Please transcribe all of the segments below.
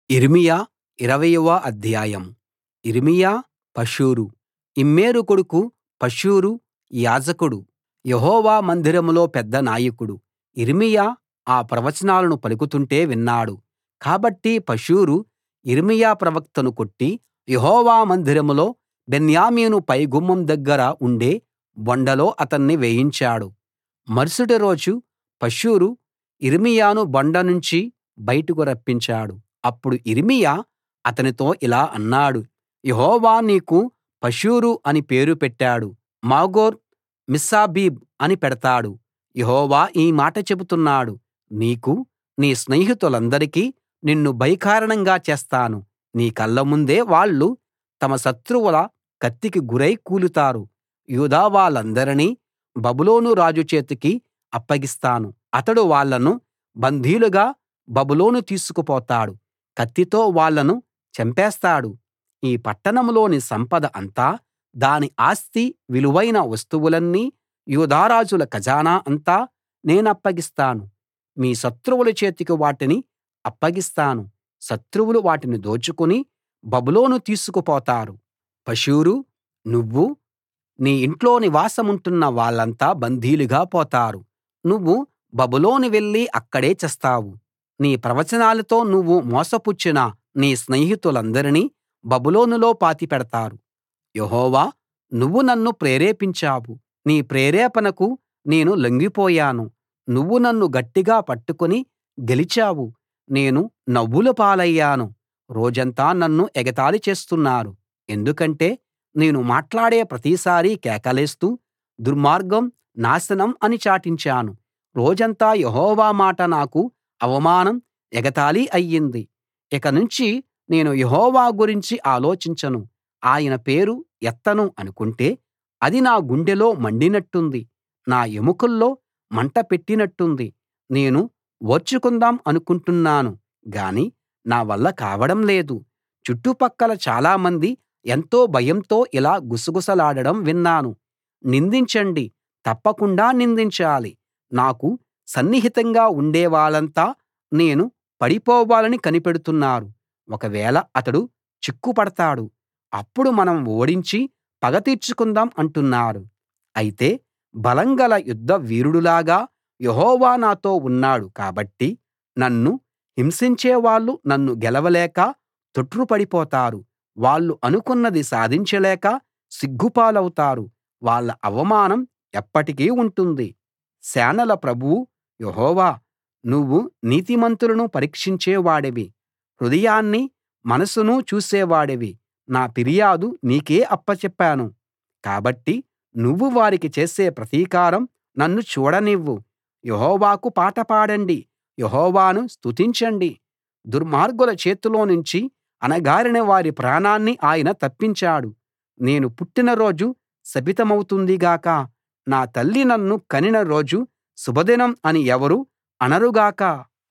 యిర్మీయా 20వ అధ్యాయం. యిర్మీయా పషూరు. ఇమ్మేరు కొడుకు పషూరు యాజకుడు, యెహోవా మందిరంలో పెద్ద నాయకుడు. యిర్మీయా ఆ ప్రవచనాలను పలుకుతుంటే విన్నాడు. కాబట్టి పషూరు యిర్మీయా ప్రవక్తను కొట్టి యెహోవా మందిరంలో బెన్యామీను పైగుమ్మం దగ్గర ఉండే బొండలో అతన్ని వేయించాడు. మరుసటి రోజు పషూరు యిర్మీయాను బొండ నుంచి బయటకు రప్పించాడు. అప్పుడు యిర్మీయా అతనితో ఇలా అన్నాడు, యెహోవా నీకు పషూరు అని పేరు పెట్టాడు, మాగోర్ మిస్సాబీబ్ అని పెడతాడు. యెహోవా ఈ మాట చెబుతున్నాడు, నీకూ నీ స్నేహితులందరికీ నిన్ను భయకారణంగా చేస్తాను. నీ కళ్ళముందే వాళ్ళు తమ శత్రువుల కత్తికి గురై కూలుతారు. యూదా వాళ్ళందరినీ బబులోను రాజు చేతికి అప్పగిస్తాను. అతడు వాళ్ళను బందీలుగా బబులోను తీసుకుపోతాడు, కత్తితో వాళ్ళను చంపేస్తాడు. ఈ పట్టణంలోని సంపద అంతా, దాని ఆస్తి విలువైన వస్తువులన్నీ, యూదా రాజుల ఖజానా అంతా నేనప్పగిస్తాను. మీ శత్రువుల చేతికి వాటిని అప్పగిస్తాను. శత్రువులు వాటిని దోచుకుని బబులోను తీసుకుపోతారు. పషూరూ, నువ్వూ నీ ఇంట్లో నివాసముంటున్న వాళ్ళంతా బందీలుగా పోతారు. నువ్వు బబులోను వెళ్లి అక్కడే చస్తావు. నీ ప్రవచనాలతో నువ్వు మోసపుచ్చిన నీ స్నేహితులందరినీ బబులోనులో పాతిపెడతారు. యెహోవా, నువ్వు నన్ను ప్రేరేపించావు. నీ ప్రేరేపణకు నేను లొంగిపోయాను. నువ్వు నన్ను గట్టిగా పట్టుకుని గెలిచావు. నేను నవ్వుల పాలయ్యాను. రోజంతా నన్ను ఎగతాళి చేస్తున్నారు. ఎందుకంటే నేను మాట్లాడే ప్రతిసారీ కేకలేస్తూ దుర్మార్గం, నాశనం అని చాటించాను. రోజంతా యెహోవా మాట నాకు అవమానం, ఎగతాళి అయ్యింది. ఇకనుంచి నేను యెహోవా గురించి ఆలోచించను, ఆయన పేరు ఎత్తను అనుకుంటే అది నా గుండెలో మండినట్టుంది, నా ఎముకల్లో మంట పెట్టినట్టుంది. నేను ఓర్చుకుందాం అనుకుంటున్నాను గాని నా వల్ల కావడం లేదు. చుట్టుపక్కల చాలామంది ఎంతో భయంతో ఇలా గుసగుసలాడడం విన్నాను. నిందించండి, తప్పకుండా నిందించాలి. నాకు సన్నిహితంగా ఉండేవాళ్ళంతా నేను పడిపోవాలని కనిపెడుతున్నారు. ఒకవేళ అతడు చిక్కుపడతాడు, అప్పుడు మనం ఓడించి పగ తీర్చుకుందాం అంటున్నారు. అయితే బలం గల యుద్ధ వీరుడులాగా యెహోవా నాతో ఉన్నాడు కాబట్టి నన్ను హింసించేవాళ్ళు నన్ను గెలవలేక తొట్రుపడిపోతారు. వాళ్ళు అనుకున్నది సాధించలేక సిగ్గుపాలవుతారు. వాళ్ళ అవమానం ఎప్పటికీ ఉంటుంది. సేనల ప్రభువు యెహోవా, నువ్వు నీతిమంతులను పరీక్షించే వాడివి, హృదయాన్నీ మనసునూ చూసేవాడివి. నా ఫిర్యాదు నీకే అప్పచెప్పాను. కాబట్టి నువ్వు వారికి చేసే ప్రతీకారం నన్ను చూడనివ్వు. యెహోవాకు పాట పాడండి, యెహోవాను స్తుతించండి. దుర్మార్గుల చేతిలోనుంచి అణగారిన వారి ప్రాణాన్ని ఆయన తప్పించాడు. నేను పుట్టిన రోజు శపితమవుతుంది గాక, నా తల్లి నన్ను కనిన రోజు శుభదినం అని ఎవరు అనరు గాక.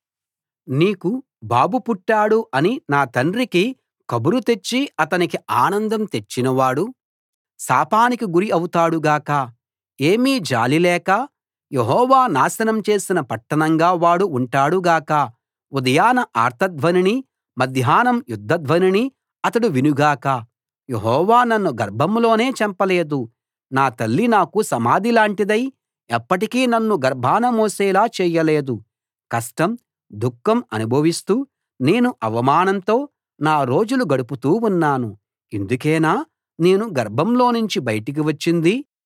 నీకు బాబు పుట్టాడు అని నా తండ్రికి కబురు తెచ్చి అతనికి ఆనందం తెచ్చినవాడు శాపానికి గురి అవుతాడు గాక. ఏమీ జాలి లేక యెహోవా నాశనం చేసిన పట్టణంగా వాడు ఉంటాడు గాక. ఉదయాన ఆర్తధ్వనినీ మధ్యాహ్నం యుద్ధధ్వనినీ అతడు వినుగాక. యెహోవా నన్ను గర్భంలోనే చంపలేదు. నా తల్లి నాకు సమాధి లాంటిదై ఎప్పటికీ నన్ను గర్భాన మోసేలా చేయలేదు. కష్టం, దుఃఖం అనుభవిస్తూ నేను అవమానంతో నా రోజులు గడుపుతూ ఉన్నాను. ఇందుకేనా నేను గర్భంలోనుంచి బయటికి వచ్చింది?